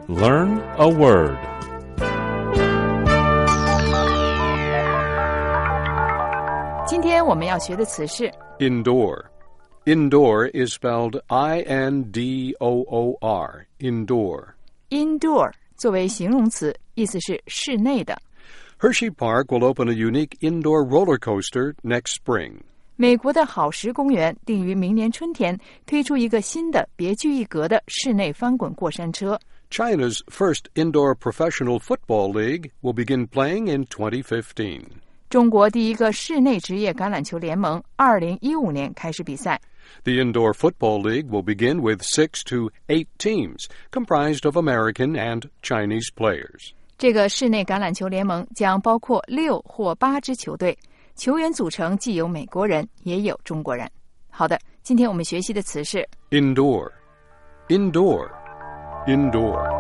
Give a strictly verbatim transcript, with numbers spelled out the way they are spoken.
Learn a word. Today 今天我们要学的词是 Indoor. Indoor is spelled I N D O O R. Indoor. indoor 作为形容词，意思是室内的。 Hershey Park will open a unique indoor roller coaster next spring. 美国的好时公园定于明年春天推出一个新的别具一格的室内翻滚过山车。 China's first indoor professional football league will begin playing in twenty fifteen. 中国第一个室内职业橄榄球联盟二零一五年开始比赛。 The Indoor Football League will begin with six to eight teams, comprised of American and Chinese players. 这个室内橄榄球联盟将包括六或八支球队，球员组成既有美国人，也有中国人。好的，今天我们学习的词是 Indoor. Indoor. Indoor.